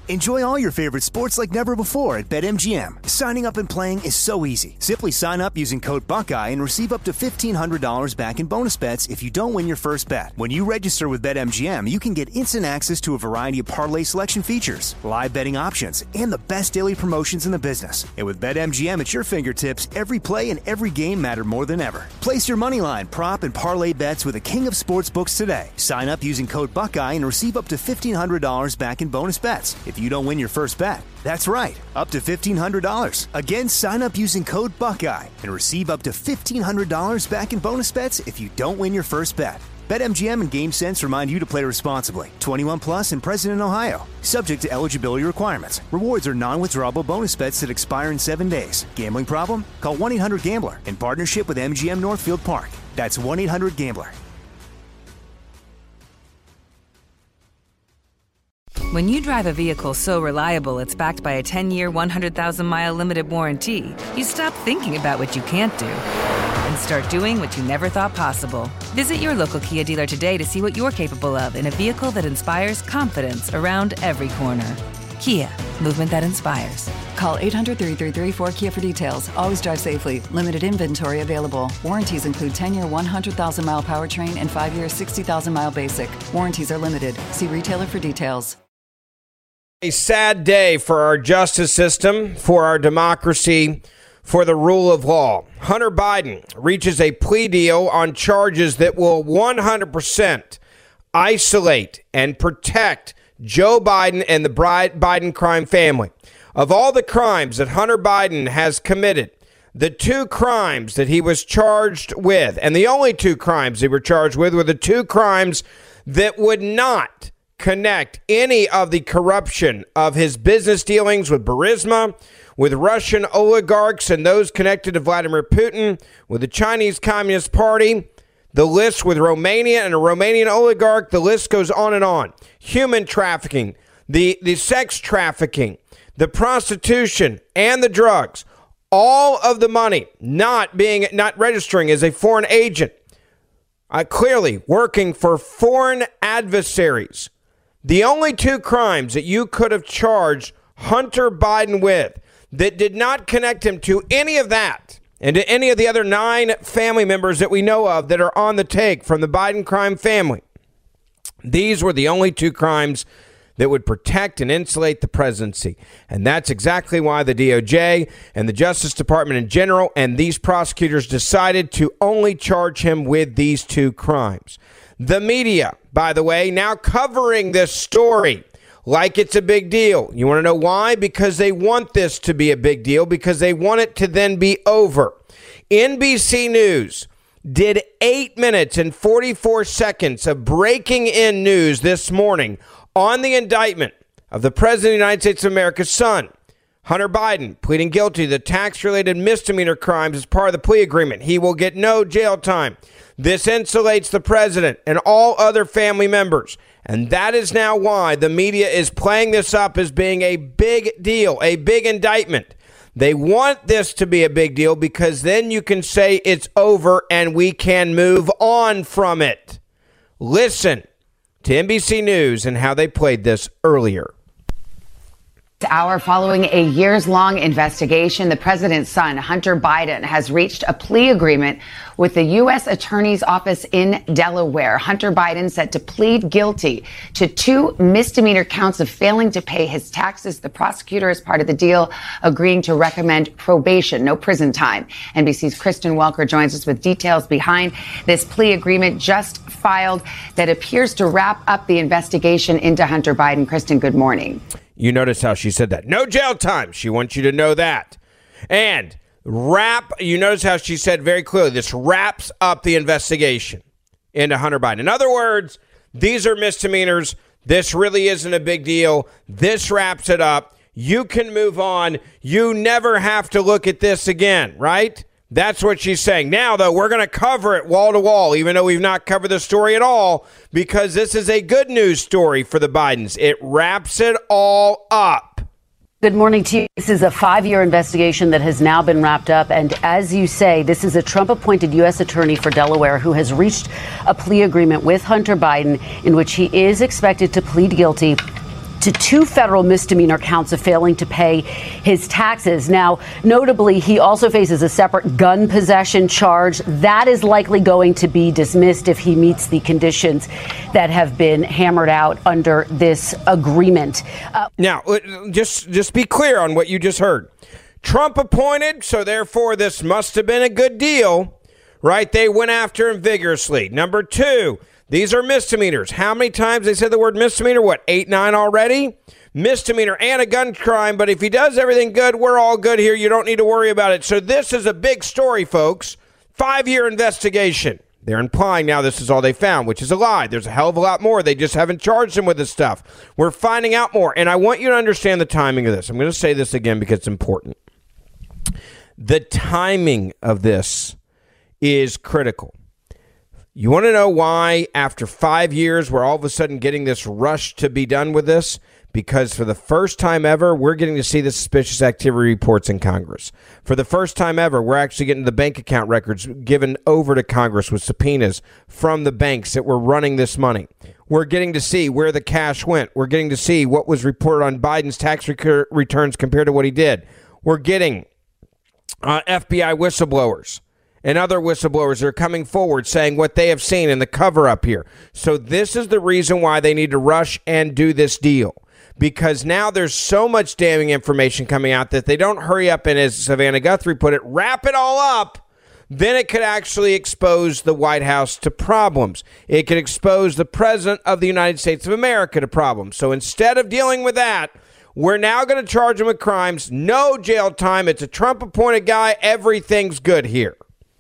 Enjoy all your favorite sports like never before at BetMGM. Signing up and playing is so easy. Simply sign up using code Buckeye and receive up to $1,500 back in bonus bets if you don't win your first bet. When you register with BetMGM, you can get instant access to a variety of parlay selection features, live betting options, and the best daily promotions in the business. And with BetMGM at your fingertips, every play and every game matter more than ever. Place your moneyline, prop, and parlay bets with the king of sportsbooks today. Sign up using code Buckeye and receive up to $1,500 back in bonus bets if you don't win your first bet. That's right, up to $1,500. Again, sign up using code Buckeye and receive up to $1,500 back in bonus bets if you don't win your first bet. BetMGM and GameSense remind you to play responsibly. 21 plus and present in Ohio. Subject to eligibility requirements. Rewards are non-withdrawable bonus bets that expire in 7 days. Gambling problem? Call 1-800-GAMBLER in partnership with MGM Northfield Park. That's 1-800-GAMBLER. When you drive a vehicle so reliable it's backed by a 10-year, 100,000-mile limited warranty, you stop thinking about what you can't do and start doing what you never thought possible. Visit your local Kia dealer today to see what you're capable of in a vehicle that inspires confidence around every corner. Kia, movement that inspires. Call 800-333-4KIA for details. Always drive safely. Limited inventory available. Warranties include 10-year 100,000-mile powertrain and 5-year 60,000-mile basic. Warranties are limited. See retailer for details. A sad day for our justice system, for our democracy, for the rule of law. Hunter Biden reaches a plea deal on charges that will 100% isolate and protect Joe Biden and the Biden crime family. Of all the crimes that Hunter Biden has committed, the two crimes that he was charged with, and the only two crimes he were charged with, were the two crimes that would not connect any of the corruption of his business dealings with Burisma, with Russian oligarchs and those connected to Vladimir Putin, with the Chinese Communist Party, the list with Romania and a Romanian oligarch, the list goes on and on. Human trafficking, the sex trafficking, the prostitution, and the drugs. All of the money not registering as a foreign agent, clearly working for foreign adversaries. The only two crimes that you could have charged Hunter Biden with that did not connect him to any of that and to any of the other 9 family members that we know of that are on the take from the Biden crime family. These were the only two crimes that would protect and insulate the presidency. And that's exactly why the DOJ and the Justice Department in general and these prosecutors decided to only charge him with these two crimes. The media, by the way, now covering this story like it's a big deal. You want to know why? Because they want this to be a big deal, because they want it to then be over. NBC News did 8 minutes and 44 seconds of breaking in news this morning on the indictment of the President of the United States of America's son, Hunter Biden, pleading guilty to the tax-related misdemeanor crimes as part of the plea agreement. He will get no jail time. This insulates the president and all other family members. And that is now why the media is playing this up as being a big deal, a big indictment. They want this to be a big deal because then you can say it's over and we can move on from it. Listen to NBC News and how they played this earlier. Hour following a years-long investigation, the president's son, Hunter Biden, has reached a plea agreement with the U.S. Attorney's Office in Delaware. Hunter Biden set to plead guilty to 2 misdemeanor counts of failing to pay his taxes. The prosecutor, as part of the deal, agreeing to recommend probation, no prison time. NBC's Kristen Welker joins us with details behind this plea agreement just filed that appears to wrap up the investigation into Hunter Biden. Kristen, good morning. You notice how she said that. No jail time. She wants you to know that. And you notice how she said very clearly, this wraps up the investigation into Hunter Biden. In other words, these are misdemeanors. This really isn't a big deal. This wraps it up. You can move on. You never have to look at this again, right? That's what she's saying. Now, though, we're going to cover it wall to wall, even though we've not covered the story at all, because this is a good news story for the Bidens. It wraps it all up. Good morning to you. This is a 5-year investigation that has now been wrapped up. And as you say, this is a Trump-appointed U.S. attorney for Delaware who has reached a plea agreement with Hunter Biden in which he is expected to plead guilty to 2 federal misdemeanor counts of failing to pay his taxes. Now, notably, he also faces a separate gun possession charge. That is likely going to be dismissed if he meets the conditions that have been hammered out under this agreement. Now, just be clear on what you just heard. Trump appointed, so therefore this must have been a good deal, right? They went after him vigorously. Number 2, these are misdemeanors. How many times they said the word misdemeanor? What, 8, 9 already? Misdemeanor and a gun crime, but if he does everything good, we're all good here. You don't need to worry about it. So this is a big story, folks. 5-year investigation. They're implying now this is all they found, which is a lie. There's a hell of a lot more. They just haven't charged him with this stuff. We're finding out more, and I want you to understand the timing of this. I'm going to say this again because it's important. The timing of this is critical. You want to know why after 5 years we're all of a sudden getting this rush to be done with this? Because for the first time ever, we're getting to see the suspicious activity reports in Congress. For the first time ever, we're actually getting the bank account records given over to Congress with subpoenas from the banks that were running this money. We're getting to see where the cash went. We're getting to see what was reported on Biden's tax returns compared to what he did. We're getting FBI whistleblowers and other whistleblowers are coming forward saying what they have seen in the cover-up here. So this is the reason why they need to rush and do this deal. Because now there's so much damning information coming out that they don't hurry up and, as Savannah Guthrie put it, wrap it all up, then it could actually expose the White House to problems. It could expose the President of the United States of America to problems. So instead of dealing with that, we're now going to charge him with crimes. No jail time. It's a Trump-appointed guy. Everything's good here.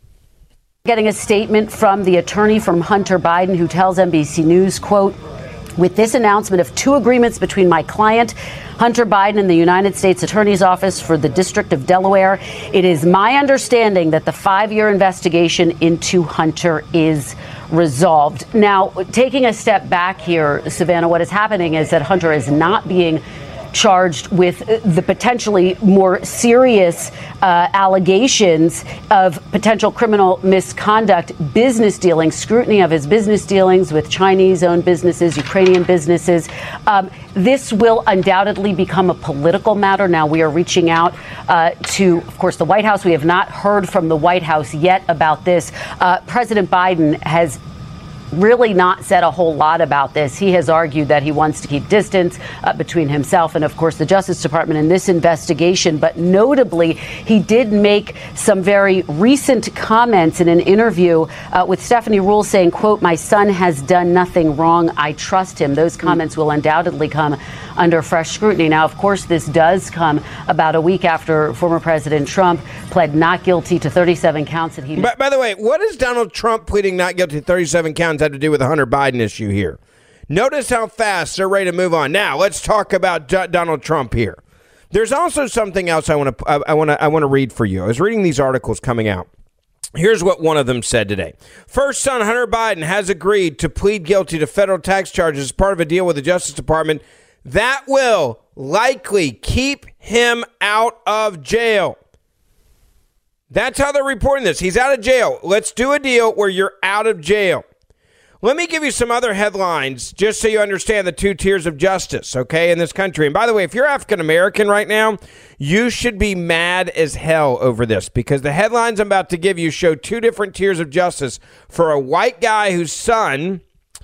Getting a statement from the attorney from Hunter Biden, who tells NBC News, quote, "With this announcement of 2 agreements between my client, Hunter Biden, and the United States Attorney's Office for the District of Delaware, it is my understanding that the 5-year investigation into Hunter is resolved." Now, taking a step back here, Savannah, what is happening is that Hunter is not being charged with the potentially more serious allegations of potential criminal misconduct, business dealings, scrutiny of his business dealings with Chinese-owned businesses, Ukrainian businesses. This will undoubtedly become a political matter. Now, we are reaching out to, of course, the White House. We have not heard from the White House yet about this. President Biden has really not said a whole lot about this. He has argued that he wants to keep distance between himself and, of course, the Justice Department in this investigation. But notably, he did make some very recent comments in an interview with Stephanie Ruhle saying, quote, "My son has done nothing wrong. I trust him." Those comments will undoubtedly come under fresh scrutiny. Now, of course, this does come about a week after former President Trump pled not guilty to 37 counts that he... By the way, what does Donald Trump pleading not guilty to 37 counts have to do with the Hunter Biden issue here? Notice how fast they're ready to move on. Now, let's talk about Donald Trump here. There's also something else I want to read for you. I was reading these articles coming out. Here's what one of them said today. First son Hunter Biden has agreed to plead guilty to federal tax charges as part of a deal with the Justice Department that will likely keep him out of jail. That's how they're reporting this. He's out of jail. Let's do a deal where you're out of jail. Let me give you some other headlines just so you understand the 2 tiers of justice, okay, in this country. And by the way, if you're African American right now, you should be mad as hell over this because the headlines I'm about to give you show 2 different tiers of justice for a white guy whose son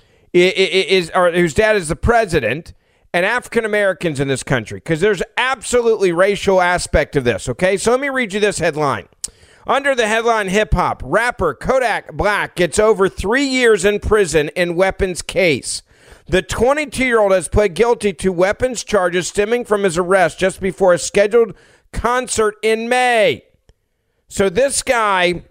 is or whose dad is the president, and African Americans in this country, because there's absolutely racial aspect of this, okay? So let me read you this headline. Under the headline hip hop, rapper Kodak Black gets over 3 years in prison in weapons case. The 22-year-old has pled guilty to weapons charges stemming from his arrest just before a scheduled concert in May. So this guy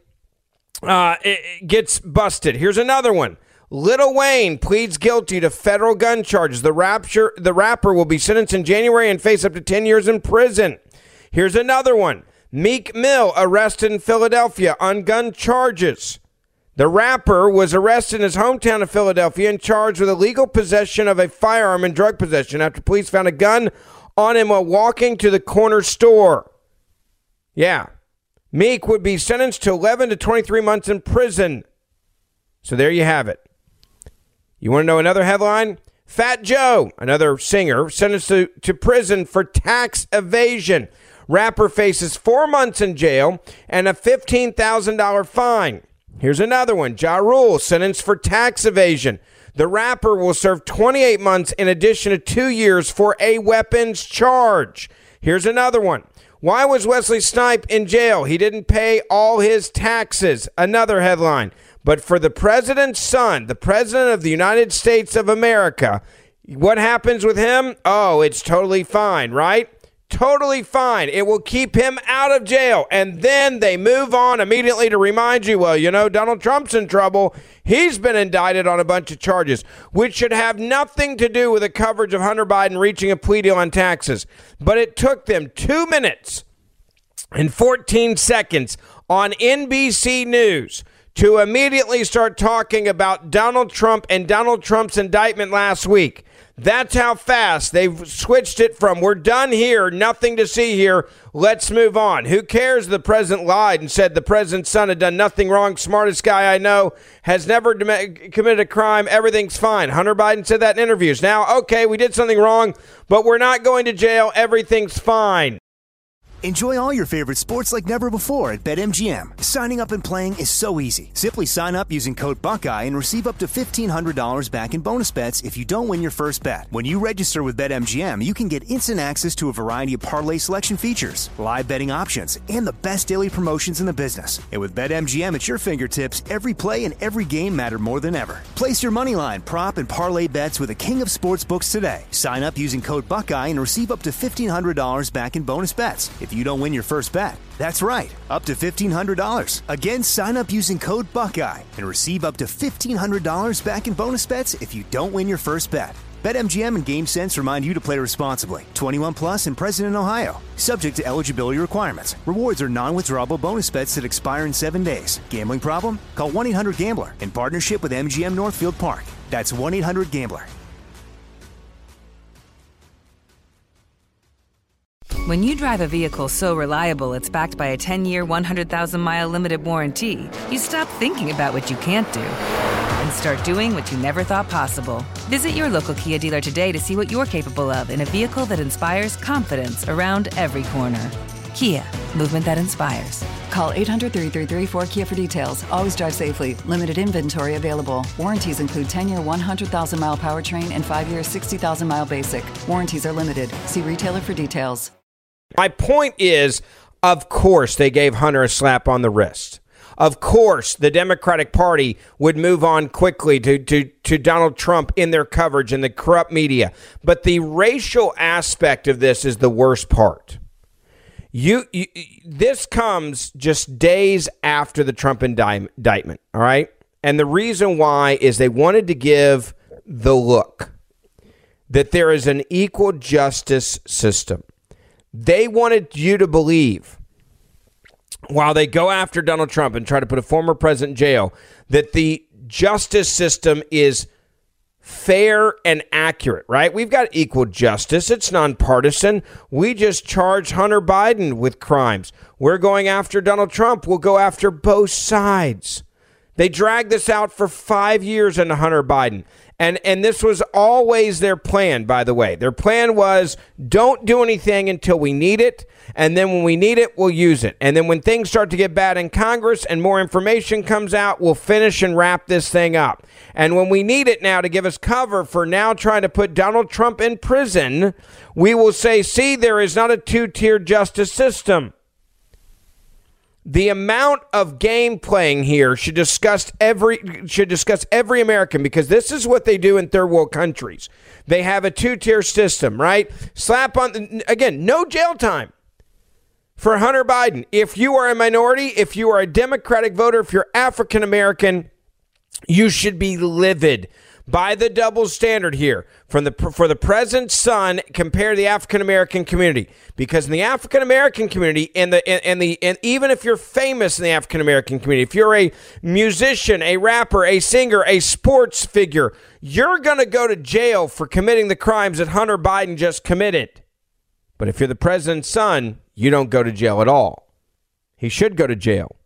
gets busted. Here's another one. Lil Wayne pleads guilty to federal gun charges. The rapper will be sentenced in January and face up to 10 years in prison. Here's another one. Meek Mill arrested in Philadelphia on gun charges. The rapper was arrested in his hometown of Philadelphia and charged with illegal possession of a firearm and drug possession after police found a gun on him while walking to the corner store. Yeah. Meek would be sentenced to 11 to 23 months in prison. So there you have it. You want to know another headline? Fat Joe, another singer, sentenced to prison for tax evasion. Rapper faces 4 months in jail and a $15,000 fine. Here's another one. Ja Rule, sentenced for tax evasion. The rapper will serve 28 months in addition to 2 years for a weapons charge. Here's another one. Why was Wesley Snipes in jail? He didn't pay all his taxes. Another headline. But for the president's son, the president of the United States of America, what happens with him? Oh, it's totally fine, right? Totally fine. It will keep him out of jail. And then they move on immediately to remind you, well, you know, Donald Trump's in trouble. He's been indicted on a bunch of charges, which should have nothing to do with the coverage of Hunter Biden reaching a plea deal on taxes. But it took them 2 minutes and 14 seconds on NBC News to immediately start talking about Donald Trump and Donald Trump's indictment last week. That's how fast they've switched it from we're done here, nothing to see here, let's move on. Who cares? The president lied and said the president's son had done nothing wrong, smartest guy I know, has never committed a crime, everything's fine. Hunter Biden said that in interviews. Now, okay, we did something wrong, but we're not going to jail, everything's fine. Enjoy all your favorite sports like never before at BetMGM. Signing up and playing is so easy. Simply sign up using code Buckeye and receive up to $1,500 back in bonus bets if you don't win your first bet. When you register with BetMGM, you can get instant access to a variety of parlay selection features, live betting options, and the best daily promotions in the business. And with BetMGM at your fingertips, every play and every game matter more than ever. Place your moneyline, prop, and parlay bets with the king of sportsbooks today. Sign up using code Buckeye and receive up to $1,500 back in bonus bets if you don't win your first bet. That's right, up to $1,500. Again, sign up using code Buckeye and receive up to $1,500 back in bonus bets if you don't win your first bet. BetMGM and GameSense remind you to play responsibly. 21 plus and present in Ohio. Subject to eligibility requirements. Rewards are non-withdrawable bonus bets that expire in 7 days. Gambling problem? Call 1-800-GAMBLER in partnership with MGM Northfield Park. That's 1-800-GAMBLER. When you drive a vehicle so reliable it's backed by a 10-year, 100,000-mile limited warranty, you stop thinking about what you can't do and start doing what you never thought possible. Visit your local Kia dealer today to see what you're capable of in a vehicle that inspires confidence around every corner. Kia, movement that inspires. Call 800-333-4KIA for details. Always drive safely. Limited inventory available. Warranties include 10-year 100,000-mile powertrain and 5-year 60,000-mile basic. Warranties are limited. See retailer for details. My point is, of course, they gave Hunter a slap on the wrist. Of course, the Democratic Party would move on quickly to Donald Trump in their coverage in the corrupt media. But the racial aspect of this is the worst part. This comes just days after the Trump indictment, all right? And the reason why is they wanted to give the look that there is an equal justice system. They wanted you to believe, while they go after Donald Trump and try to put a former president in jail, that the justice system is fair and accurate, right? We've got equal justice. It's nonpartisan. We just charge Hunter Biden with crimes. We're going after Donald Trump. We'll go after both sides. They dragged this out for 5 years into Hunter Biden. And this was always their plan, by the way. Their plan was don't do anything until we need it. And then when we need it, we'll use it. And then when things start to get bad in Congress and more information comes out, we'll finish and wrap this thing up. And when we need it now to give us cover for now trying to put Donald Trump in prison, we will say, see, there is not a two-tier justice system. The amount of game playing here should discuss every American, because this is what they do in third world countries. They have a two-tier system, right? Slap on, again, no jail time for Hunter Biden. If you are a minority, if you are a Democratic voter, if you're African American, you should be livid by the double standard here for the president's son compared to the African American community, because in the African American community and even if you're famous in the African American community, if you're a musician, a rapper, a singer, a sports figure, you're going to go to jail for committing the crimes that Hunter Biden just committed. But if you're the president's son, you don't go to jail at all. He should go to jail.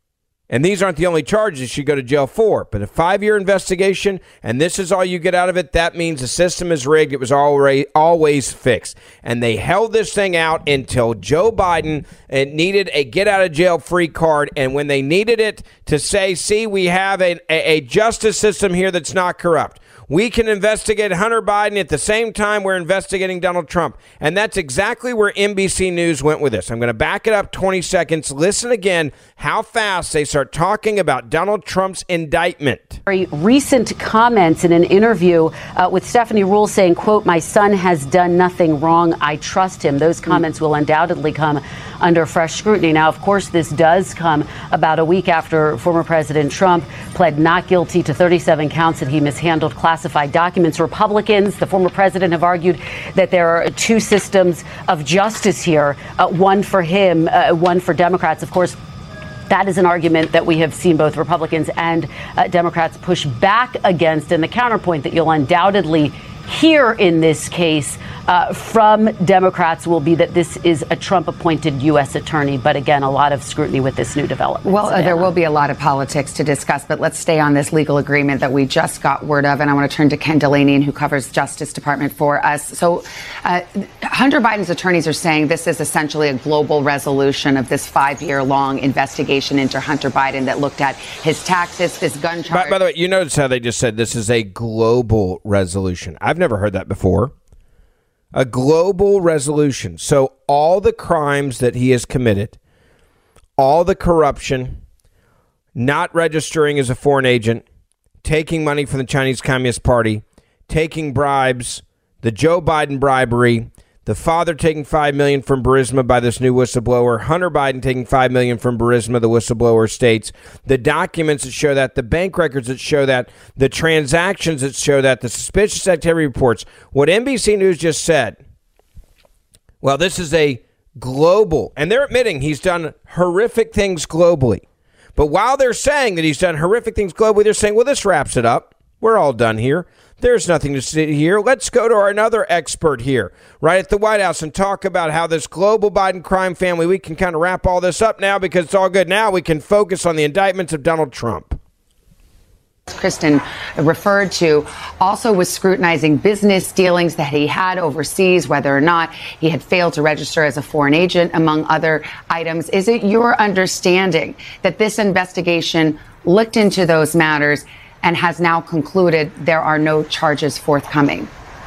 And these aren't the only charges you should go to jail for. But a 5-year investigation, and this is all you get out of it, that means the system is rigged. It was always fixed. And they held this thing out until Joe Biden needed a get-out-of-jail-free card. And when they needed it to say, see, we have a justice system here that's not corrupt. We can investigate Hunter Biden at the same time we're investigating Donald Trump. And that's exactly where NBC News went with this. I'm going to back it up 20 seconds. Listen again how fast they start talking about Donald Trump's indictment. Very recent comments in an interview with Stephanie Ruhle saying, quote, my son has done nothing wrong. I trust him. Those comments will undoubtedly come under fresh scrutiny. Now, of course, this does come about a week after former President Trump pled not guilty to 37 counts that he mishandled classified documents. Republicans, the former president, have argued that there are two systems of justice here, one for him, one for Democrats. Of course, that is an argument that we have seen both Republicans and Democrats push back against. And the counterpoint that you'll undoubtedly hear in this case from Democrats will be that this is a Trump-appointed U.S. attorney. But again, a lot of scrutiny with this new development. Well, there will be a lot of politics to discuss, but let's stay on this legal agreement that we just got word of. And I want to turn to Ken Dilanian, who covers Justice Department for us. So Hunter Biden's attorneys are saying this is essentially a global resolution of this 5-year-long investigation into Hunter Biden that looked at his taxes, his gun charge. By the way, you notice how they just said this is a global resolution. I've never heard that before. A global resolution. So all the crimes that he has committed, all the corruption, not registering as a foreign agent, taking money from the Chinese Communist Party, taking bribes, the Joe Biden bribery, the father taking $5 million from Burisma by this new whistleblower, Hunter Biden taking $5 million from Burisma, the whistleblower states, the documents that show that, the bank records that show that, the transactions that show that, the suspicious activity reports. What NBC News just said, well, this is a global, and they're admitting he's done horrific things globally. But while they're saying that he's done horrific things globally, they're saying, well, this wraps it up. We're all done here. There's nothing to see here. Let's go to another expert here, right at the White House, and talk about how this global Biden crime family, we can kind of wrap all this up now because it's all good. Now we can focus on the indictments of Donald Trump. Kristen referred to also was scrutinizing business dealings that he had overseas, whether or not he had failed to register as a foreign agent, among other items. Is it your understanding that this investigation looked into those matters and has now concluded there are no charges forthcoming?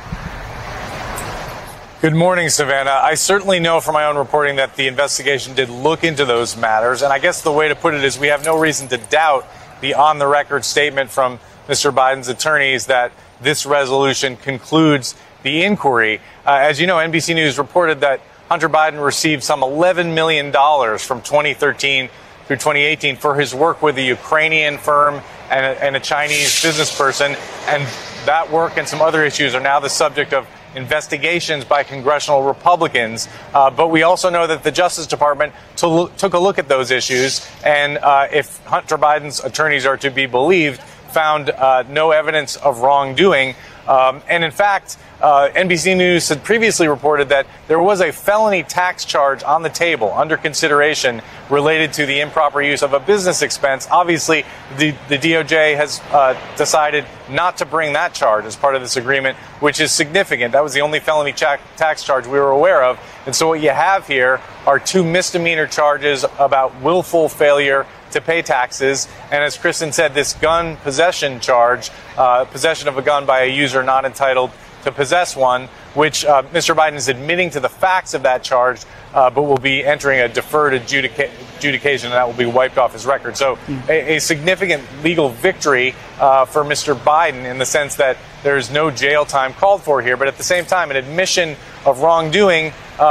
Good morning, Savannah. I certainly know from my own reporting that the investigation did look into those matters. And I guess the way to put it is we have no reason to doubt the on-the-record statement from Mr. Biden's attorneys that this resolution concludes the inquiry. As you know, NBC News reported that Hunter Biden received some $11 million from 2013 through 2018 for his work with a Ukrainian firm and a Chinese business person. And that work and some other issues are now the subject of investigations by congressional Republicans. But we also know that the Justice Department took a look at those issues. And if Hunter Biden's attorneys are to be believed, found no evidence of wrongdoing. And in fact, NBC News had previously reported that there was a felony tax charge on the table under consideration related to the improper use of a business expense. Obviously, the DOJ has decided not to bring that charge as part of this agreement, which is significant. That was the only felony tax charge we were aware of. And so what you have here are two misdemeanor charges about willful failure to pay taxes. And as Kristen said, this gun possession charge, possession of a gun by a user not entitled to possess one, which Mr. Biden is admitting to the facts of that charge, but will be entering a deferred adjudication, and that will be wiped off his record. So a significant legal victory for Mr. Biden in the sense that there's no jail time called for here, but at the same time, an admission of wrongdoing,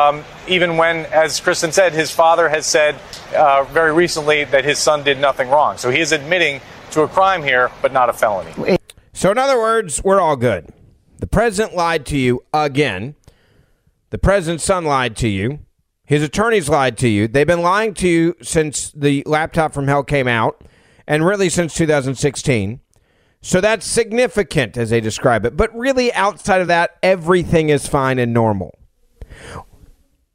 even when, as Kristen said, his father has said very recently that his son did nothing wrong. So he is admitting to a crime here, but not a felony. So in other words, we're all good. The president lied to you again. The president's son lied to you. His attorneys lied to you. They've been lying to you since the laptop from hell came out, and really since 2016. So that's significant, as they describe it. But really, outside of that, everything is fine and normal.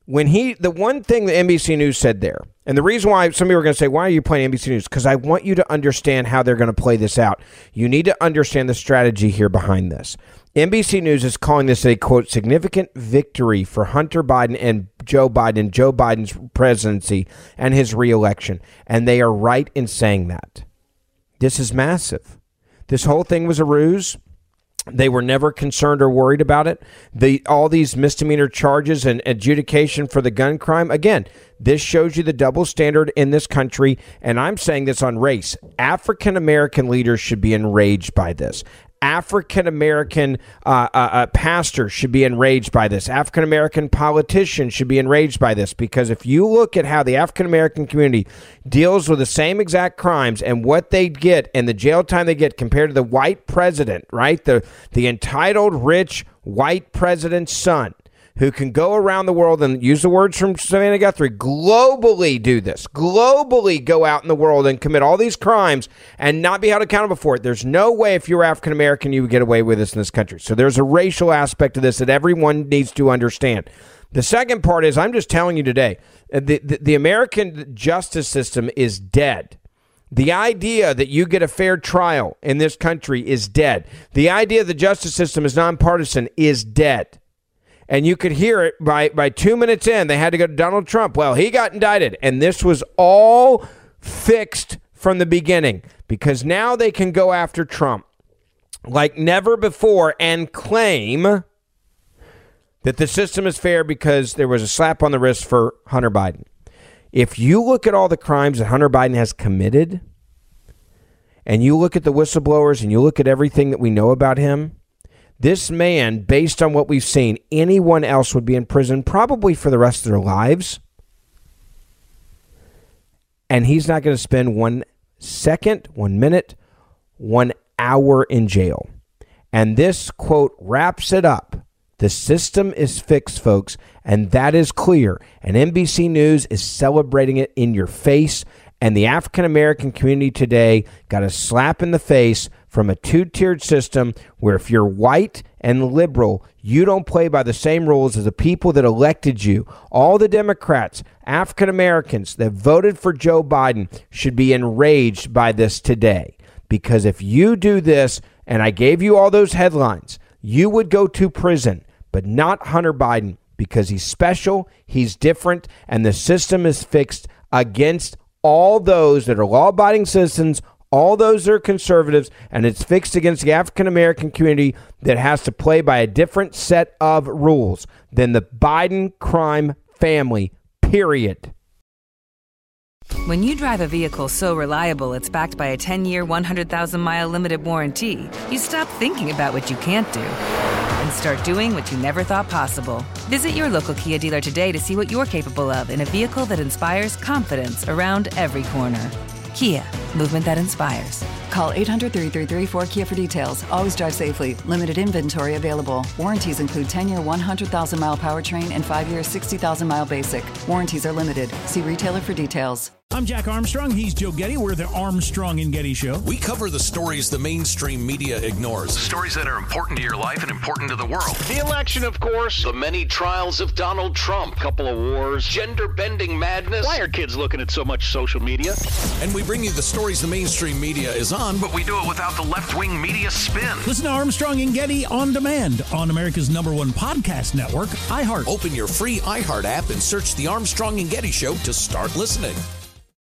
the one thing that NBC News said there, and the reason why some people are going to say, why are you playing NBC News? Because I want you to understand how they're going to play this out. You need to understand the strategy here behind this. NBC News is calling this a, quote, significant victory for Hunter Biden and Joe Biden's presidency and his reelection. And they are right in saying that. This is massive. This whole thing was a ruse. They were never concerned or worried about it. All these misdemeanor charges and adjudication for the gun crime. Again, this shows you the double standard in this country. And I'm saying this on race. African-American leaders should be enraged by this. African-American pastors should be enraged by this. African-American politicians should be enraged by this, because if you look at how the African-American community deals with the same exact crimes and what they get and the jail time they get compared to the white president, right? The entitled, rich, white president's son, who can go around the world and use the words from Savannah Guthrie, globally do this, globally go out in the world and commit all these crimes and not be held accountable for it. There's no way if you're African American you would get away with this in this country. So there's a racial aspect to this that everyone needs to understand. The second part is, I'm just telling you today, the American justice system is dead. The idea that you get a fair trial in this country is dead. The idea the justice system is nonpartisan is dead. And you could hear it by 2 minutes in. They had to go to Donald Trump. Well, he got indicted. And this was all fixed from the beginning, because now they can go after Trump like never before and claim that the system is fair because there was a slap on the wrist for Hunter Biden. If you look at all the crimes that Hunter Biden has committed, and you look at the whistleblowers and you look at everything that we know about him, this man, based on what we've seen, anyone else would be in prison probably for the rest of their lives. And he's not going to spend 1 second, 1 minute, 1 hour in jail. And this, quote, wraps it up. The system is fixed, folks, and that is clear. And NBC News is celebrating it in your face. And the African-American community today got a slap in the face from a two-tiered system where if you're white and liberal, you don't play by the same rules as the people that elected you. All the Democrats, African-Americans that voted for Joe Biden should be enraged by this today. Because if you do this, and I gave you all those headlines, you would go to prison, but not Hunter Biden, because he's special, he's different, and the system is fixed against all those that are law-abiding citizens, all those that are conservatives, and it's fixed against the African-American community that has to play by a different set of rules than the Biden crime family, period. When you drive a vehicle so reliable it's backed by a 10-year, 100,000-mile limited warranty, you stop thinking about what you can't do and start doing what you never thought possible. Visit your local Kia dealer today to see what you're capable of in a vehicle that inspires confidence around every corner. Kia, movement that inspires. Call 800-333-4KIA for details. Always drive safely. Limited inventory available. Warranties include 10-year, 100,000-mile powertrain and 5-year, 60,000-mile basic. Warranties are limited. See retailer for details. I'm Jack Armstrong. He's Joe Getty. We're the Armstrong and Getty Show. We cover the stories the mainstream media ignores. Stories that are important to your life and important to the world. The election, of course. The many trials of Donald Trump. Couple of wars. Gender-bending madness. Why are kids looking at so much social media? And we bring you the stories the mainstream media is on, but we do it without the left-wing media spin. Listen to Armstrong and Getty on demand on America's #1 podcast network, iHeart. Open your free iHeart app and search the Armstrong and Getty Show to start listening.